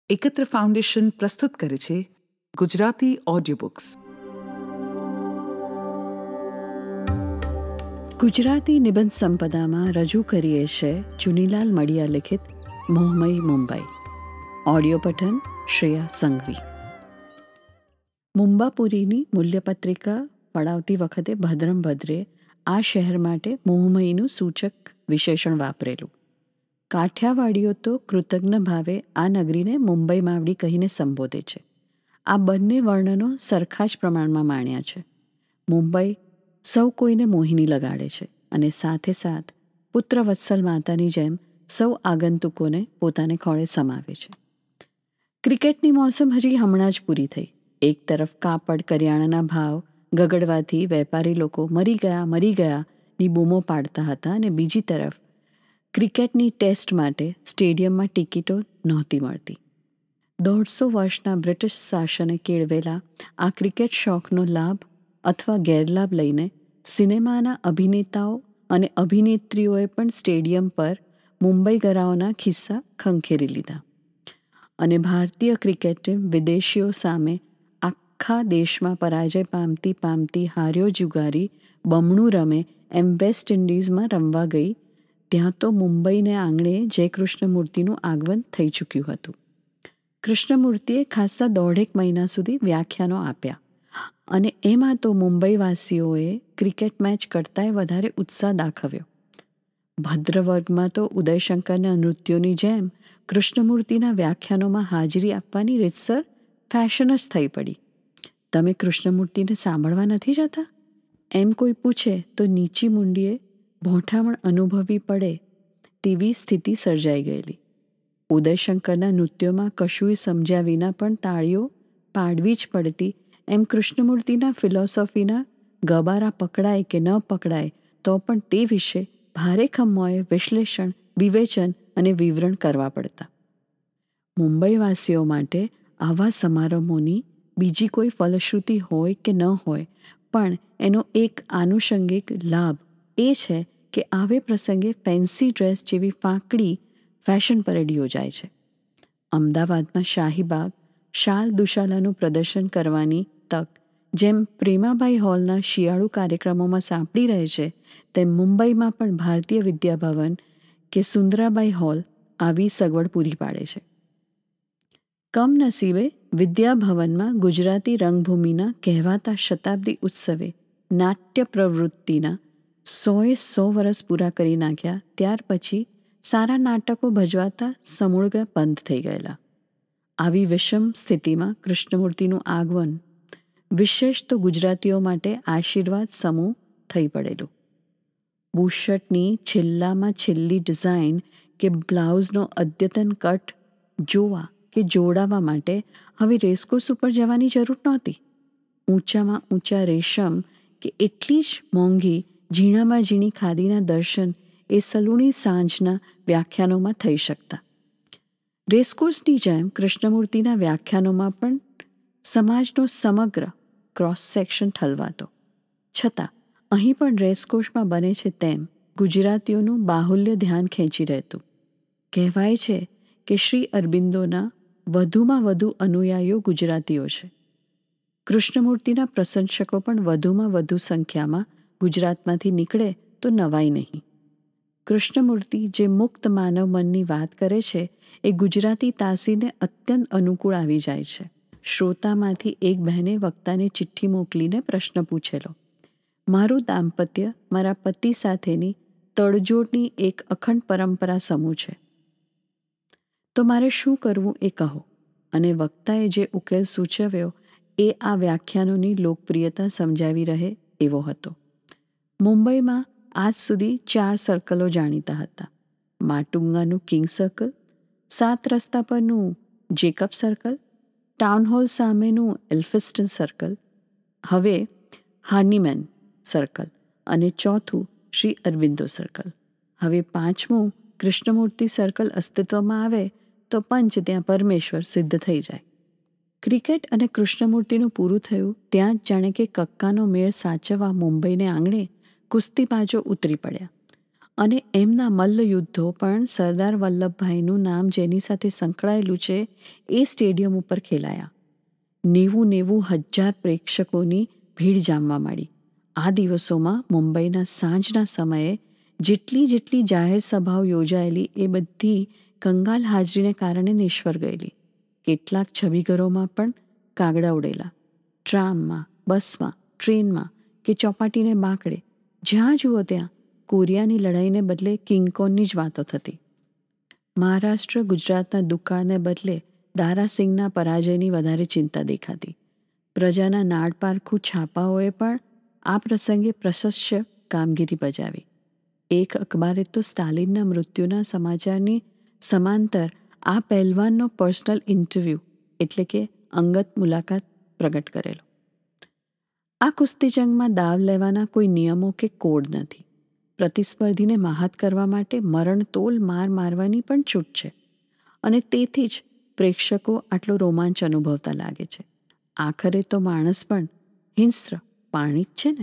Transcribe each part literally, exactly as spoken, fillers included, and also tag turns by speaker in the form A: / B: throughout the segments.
A: એકત્ર ફાઉન્ડેશન પ્રસ્તુત કરે છે ગુજરાતી ઓડિયો બુક્સ.
B: ગુજરાતી નિબંધ સંપદામાં રજૂ કરીએ છે ચુનીલાલ મડિયા લિખિત મોહમય મુંબઈ. ઓડિયો પઠન શ્રેયા સંઘવી. મુંબાપુરીની મૂલ્યપત્રિકા પડાવતી વખતે ભદ્રમ ભદ્રે આ શહેર માટે મોહમયનું સૂચક વિશેષણ વાપરેલું. કાઠિયાવાડીઓ તો કૃતજ્ઞ ભાવે આ નગરીને મુંબઈ માવડી કહીને સંબોધે છે. આ બંને વર્ણનો સરખા જ પ્રમાણમાં માણ્યા છે. મુંબઈ સૌ કોઈને મોહિની લગાડે છે અને સાથે સાથ પુત્ર વત્સલ માતાની જેમ સૌ આગંતુકોને પોતાને ખોળે સમાવે છે. ક્રિકેટની મોસમ હજી હમણાં જ પૂરી થઈ. એક તરફ કાપડ કરિયાણાના ભાવ ગગડવાથી વેપારી લોકો મરી ગયા મરી ગયાની બૂમો પાડતા હતા અને બીજી તરફ ક્રિકેટની ટેસ્ટ માટે સ્ટેડિયમમાં ટિકિટો નહોતી મળતી. દોઢસો વર્ષના બ્રિટિશ શાસને કેળવેલા આ ક્રિકેટ શોખનો લાભ અથવા ગેરલાભ લઈને સિનેમાના અભિનેતાઓ અને અભિનેત્રીઓએ પણ સ્ટેડિયમ પર મુંબઈગરાઓના ખિસ્સા ખંખેરી લીધા અને ભારતીય ક્રિકેટે વિદેશીઓ સામે આખા દેશમાં પરાજય પામતી પામતી હાર્યો જુગારી બમણું રમે એમ વેસ્ટ ઇન્ડિઝમાં રમવા ગઈ ત્યાં તો મુંબઈને આંગણે જય કૃષ્ણમૂર્તિનું આગમન થઈ ચૂક્યું હતું. કૃષ્ણમૂર્તિએ ખાસ્સા દોઢેક મહિના સુધી વ્યાખ્યાનો આપ્યા અને એમાં તો મુંબઈવાસીઓએ ક્રિકેટ મેચ કરતાંય વધારે ઉત્સાહ દાખવ્યો. ભદ્રવર્ગમાં તો ઉદયશંકરના નૃત્યોની જેમ કૃષ્ણમૂર્તિના વ્યાખ્યાનોમાં હાજરી આપવાની રીતસર ફેશન જ થઈ પડી. તમે કૃષ્ણમૂર્તિને સાંભળવા નથી જતા? એમ કોઈ પૂછે તો નીચી મુંડીએ ભોંઠામણ અનુભવવી પડે તેવી સ્થિતિ સર્જાઈ ગયેલી. ઉદયશંકરના નૃત્યોમાં કશુંય સમજ્યા વિના પણ તાળીઓ પાડવી જ પડતી એમ કૃષ્ણમૂર્તિના ફિલોસોફીના ગબારા પકડાય કે ન પકડાય તો પણ તે વિશે ભારે ખમ્મોએ વિશ્લેષણ વિવેચન અને વિવરણ કરવા પડતા. મુંબઈવાસીઓ માટે આવા સમારંભોની બીજી કોઈ ફલશ્રુતિ હોય કે ન હોય પણ એનો એક આનુષંગિક લાભ એ છે કે આવે પ્રસંગે ફેન્સી ડ્રેસ જેવી ફાંકડી ફેશન પરેડ યોજાય છે. અમદાવાદમાં શાહીબાગ શાલ દુશાલાનું પ્રદર્શન કરવાની તક જેમ પ્રેમાબાઈ હોલના શિયાળુ કાર્યક્રમોમાં સાંપડી રહે છે તેમ મુંબઈમાં પણ ભારતીય વિદ્યાભવન કે સુંદરાબાઈ હોલ આવી સગવડ પૂરી પાડે છે. કમનસીબે વિદ્યાભવનમાં ગુજરાતી રંગભૂમિના કહેવાતા શતાબ્દી ઉત્સવે નાટ્ય પ્રવૃત્તિના સોએ સો વર્ષ પૂરા કરી નાખ્યા ત્યાર પછી સારા નાટકો ભજવાતા સમૂળગા બંધ થઈ ગયેલા. આવી વિષમ સ્થિતિમાં કૃષ્ણમૂર્તિનું આગમન વિશેષ તો ગુજરાતીઓ માટે આશીર્વાદ સમૂહ થઈ પડેલું. બુશર્ટની છેલ્લામાં છેલ્લી ડિઝાઇન કે બ્લાઉઝનો અદ્યતન કટ જોવા કે જોડાવા માટે હવે રેસકોર્સ ઉપર જવાની જરૂર નહોતી. ઊંચામાં ઊંચા રેશમ કે એટલી જ મોંઘી ઝીણામાં ઝીણી ખાદીના દર્શન એ સલૂણી સાંજના વ્યાખ્યાનોમાં થઈ શકતા. રેસકોર્સની જેમ કૃષ્ણમૂર્તિના વ્યાખ્યાનોમાં પણ સમાજનો સમગ્ર ક્રોસ સેક્શન ઠલવાતો. છતાં અહીં પણ રેસકોર્સમાં બને છે તેમ ગુજરાતીઓનું બાહુલ્ય ધ્યાન ખેંચી રહેતું. કહેવાય છે કે શ્રી અરબિંદોના વધુમાં વધુ અનુયાયીઓ ગુજરાતીઓ છે. કૃષ્ણમૂર્તિના પ્રશંસકો પણ વધુમાં વધુ સંખ્યામાં ગુજરાતમાંથી નીકળે તો નવાઈ નહીં. કૃષ્ણમૂર્તિ જે મુક્ત માનવ મનની વાત કરે છે એ ગુજરાતી તાસીને અત્યંત અનુકૂળ આવી જાય છે. શ્રોતામાંથી એક બહેને વક્તાને ચિઠ્ઠી મોકલીને પ્રશ્ન પૂછેલો. મારું દાંપત્ય મારા પતિ સાથેની તડજોડની એક અખંડ પરંપરા સમૂહ છે, તો મારે શું કરવું એ કહો. અને વક્તાએ જે ઉકેલ સૂચવ્યો એ આ વ્યાખ્યાનોની લોકપ્રિયતા સમજાવી રહે એવો હતો. મુંબઈમાં આજ સુધી ચાર સર્કલો જાણીતા હતા. માટુંગાનું કિંગ સર્કલ, સાત રસ્તા પરનું જેકબ સર્કલ, ટાઉનહોલ સામેનું એલ્ફિસ્ટન સર્કલ, હવે હાર્નીમેન સર્કલ અને ચોથું શ્રી અરબિંદો સર્કલ. હવે પાંચમું કૃષ્ણમૂર્તિ સર્કલ અસ્તિત્વમાં આવે તો પંચ ત્યાં પરમેશ્વર સિદ્ધ થઈ જાય. ક્રિકેટ અને કૃષ્ણમૂર્તિનું પૂરું થયું ત્યાં જ જાણે કે કક્કાનો મેળ સાચવવા મુંબઈને આંગણે કુસ્તીબાજો ઉતરી પડ્યા અને એમના મલ્લયુદ્ધો પણ સરદાર વલ્લભભાઈનું નામ જેની સાથે સંકળાયેલું છે એ સ્ટેડિયમ ઉપર ખેલાયા. નેવું નેવું હજાર પ્રેક્ષકોની ભીડ જામવા માંડી. આ દિવસોમાં મુંબઈના સાંજના સમયે જેટલી જેટલી જાહેર સભાઓ યોજાયેલી એ બધી કંગાલ હાજરીને કારણે નિષ્ફળ ગયેલી. કેટલાક છબીઘરોમાં પણ કાગડા ઉડેલા. ટ્રામમાં, બસમાં, ટ્રેનમાં કે ચોપાટીને બાંકડે જ્યાં જુઓ ત્યાં કોરિયાની લડાઈને બદલે કિંગકોનની જ વાતો થતી. મહારાષ્ટ્ર ગુજરાતના દુકાળને બદલે દારાસિંગના પરાજયની વધારે ચિંતા દેખાતી. પ્રજાના નાડપારખું છાપાઓએ પણ આ પ્રસંગે પ્રશસ્ય કામગીરી બજાવી. એક અખબારે તો સ્ટાલિનના મૃત્યુના સમાચારની સમાંતર આ પહેલવાનનો પર્સનલ ઇન્ટરવ્યૂ એટલે કે અંગત મુલાકાત પ્રગટ કરેલો. આ કુસ્તી જંગમાં દાવ લેવાના કોઈ નિયમો કે કોડ નથી. પ્રતિસ્પર્ધીને માહાત કરવા માટે મરણતોલ માર મારવાની પણ છૂટ છે અને તેથી જ પ્રેક્ષકો આટલો રોમાંચ અનુભવતા લાગે છે. આખરે તો માણસ પણ હિંસ્ર પ્રાણી જ છે ને.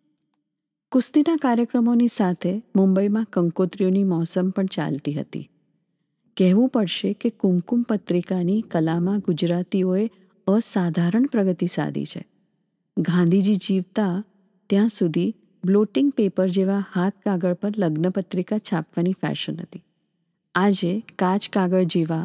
B: કુસ્તીના કાર્યક્રમોની સાથે મુંબઈમાં કંકોત્રીઓની મોસમ પણ ચાલતી હતી. કહેવું પડશે કે કુમકુમ પત્રિકાની કલામાં ગુજરાતીઓએ અસાધારણ પ્રગતિ સાધી છે. ગાંધીજી જીવતા ત્યાં સુધી બ્લોટિંગ પેપર જેવા હાથ કાગળ પર લગ્ન પત્રિકા છાપવાની ફેશન હતી. આજે કાચ કાગળ જેવા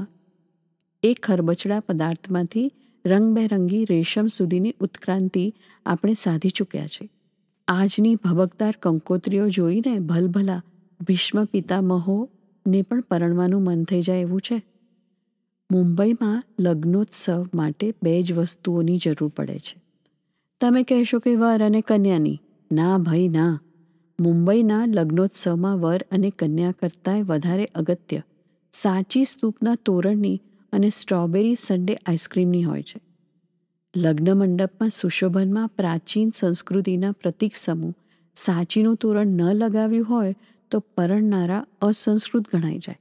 B: એક ખરબચડા પદાર્થમાંથી રંગબેરંગી રેશમ સુધીની ઉત્ક્રાંતિ આપણે સાધી ચૂક્યા છે. આજની ભભકદાર કંકોત્રીઓ જોઈને ભલભલા ભીષ્મ પિતામહોને પણ પરણવાનું મન થઈ જાય એવું છે. મુંબઈમાં લગ્નોત્સવ માટે બે જ વસ્તુઓની જરૂર પડે છે. તમે કહેશો કે વર અને કન્યાની. ના ભાઈ ના. મુંબઈના લગ્નોત્સવમાં વર અને કન્યા કરતાંય વધારે અગત્ય સાચી સ્તૂપના તોરણની અને સ્ટ્રોબેરી સન્ડે આઈસ્ક્રીમની હોય છે. લગ્ન મંડપમાં સુશોભનમાં પ્રાચીન સંસ્કૃતિના પ્રતીક સમૂહ સાચીનું તોરણ ન લગાવ્યું હોય તો પરણનારા અસંસ્કૃત ગણાઈ જાય.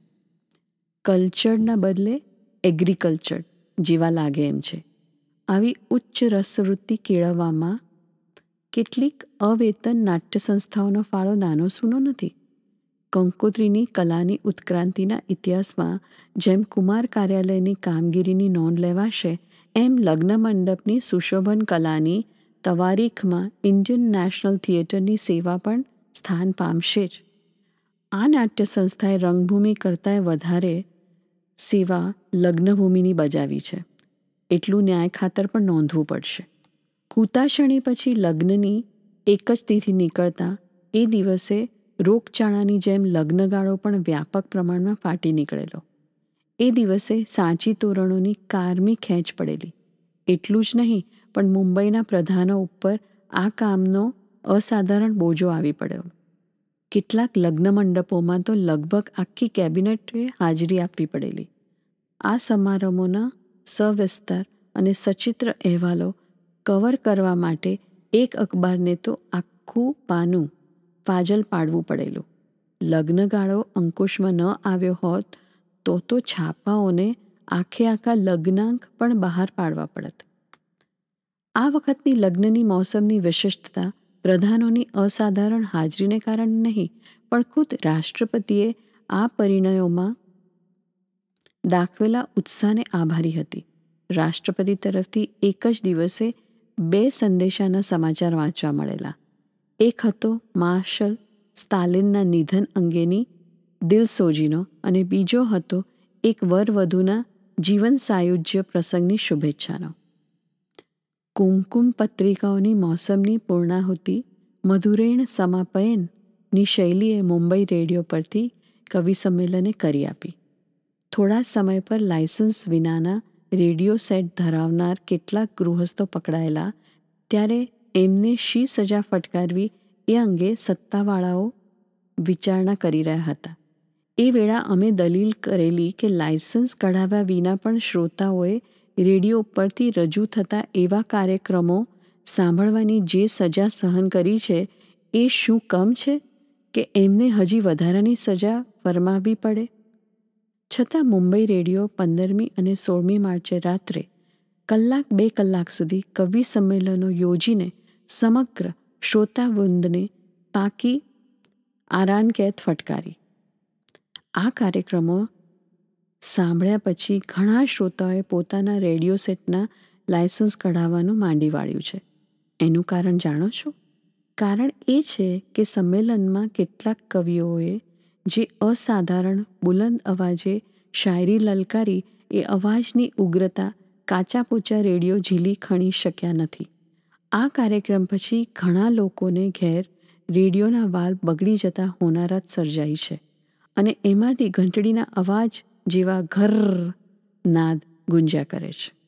B: કલ્ચર્ડના બદલે એગ્રીકલ્ચર્ડ જેવા લાગે એમ છે. આવી ઉચ્ચ રસવૃત્તિ કેળવવામાં કેટલીક અવેતન નાટ્ય સંસ્થાઓનો ફાળો નાનો સૂનો નથી. કંકોત્રીની કલાની ઉત્ક્રાંતિના ઇતિહાસમાં જેમ કુમાર કાર્યાલયની કામગીરીની નોંધ લેવાશે એમ લગ્ન મંડપની સુશોભન કલાની તવારીખમાં ઇન્ડિયન નેશનલ થિયેટરની સેવા પણ સ્થાન પામશે જ. આ નાટ્ય સંસ્થાએ રંગભૂમિ કરતાંય વધારે સેવા લગ્નભૂમિની બજાવી છે એટલું ન્યાય ખાતર પણ નોંધવું પડશે. હુતાશણી પછી લગ્નની એક જ તિથિ નીકળતા એ દિવસે રોગચાળાની જેમ લગ્નગાળો પણ વ્યાપક પ્રમાણમાં ફાટી નીકળેલો. એ દિવસે સાચી તોરણોની કારમી ખેંચ પડેલી. એટલું જ નહીં પણ મુંબઈના પ્રધાનો ઉપર આ કામનો અસાધારણ બોજો આવી પડ્યો. કેટલાક લગ્ન મંડપોમાં તો લગભગ આખી કેબિનેટે હાજરી આપવી પડેલી. આ સમારંભોના સવિસ્તાર અને સચિત્ર અહેવાલો કવર કરવા માટે એક અખબારને તો આખું પાનું ફાજલ પાડવું પડેલું. લગ્નગાળો અંકુશમાં ન આવ્યો હોત તો તો છાપાઓને આખે આખા લગ્નાંક પણ બહાર પાડવા પડત. આ વખતની લગ્નની મોસમની વિશિષ્ટતા પ્રધાનોની અસાધારણ હાજરીને કારણે નહીં પણ ખુદ રાષ્ટ્રપતિએ આ પરિણયોમાં દાખવેલા ઉત્સાહને આભારી હતી. રાષ્ટ્રપતિ તરફથી એક જ દિવસે બે સંદેશાના સમાચાર વાંચવા મળેલા. એક હતો માર્શલ સ્ટાલિનના નિધન અંગેની દિલસોજીનો અને બીજો હતો એક વરવધૂના જીવન સાયુજ્ય પ્રસંગની શુભેચ્છાનો. કુમકુમ પત્રિકાઓની મોસમની પૂર્ણાહુતિ મધુરેણ સમાપયનની શૈલીએ મુંબઈ રેડિયો પરથી કવિ સંમેલને કરી આપી. થોડા સમય પર લાયસન્સ વિનાના રેડિયો સેટ ધરાવનાર કેટલાક ગૃહસ્થો પકડાયેલા ત્યારે એમને શી સજા ફટકારવી એ અંગે સત્તાવાળાઓ વિચારણા કરી રહ્યા હતા. એ વેળા અમે દલીલ કરેલી કે લાયસન્સ કઢાવ્યા વિના પણ શ્રોતાઓએ રેડિયો ઉપરથી રજૂ થતા એવા કાર્યક્રમો સાંભળવાની જે સજા સહન કરી છે એ શું કમ છે કે એમને હજી વધારાની સજા ફરમાવવી પડે? છતાં મુંબઈ રેડિયો પંદરમી અને સોળમી માર્ચે રાત્રે કલાક બે કલાક સુધી કવિ સંમેલનો યોજીને સમગ્ર શ્રોતાવૃંદને પાકી આરાન કેદ ફટકારી. આ કાર્યક્રમો સાંભળ્યા પછી ઘણા શ્રોતાઓએ પોતાના રેડિયો સેટના લાયસન્સ કઢાવવાનું માંડી વાળ્યું છે. એનું કારણ જાણો છો? કારણ એ છે કે સંમેલનમાં કેટલાક કવિઓએ જે અસાધારણ બુલંદ અવાજે શાયરી લલકારી એ અવાજની ઉગ્રતા કાચા પોચા રેડિયો ઝીલી ખણી શક્યા નથી. આ કાર્યક્રમ પછી ઘણા લોકોને ઘેર રેડિયોના વાલ્વ બગડી જતા હોનારત સર્જાઈ છે અને એમાંથી ઘંટડીના અવાજ જેવા ઘર્ર નાદ ગુંજ્યા કરે છે.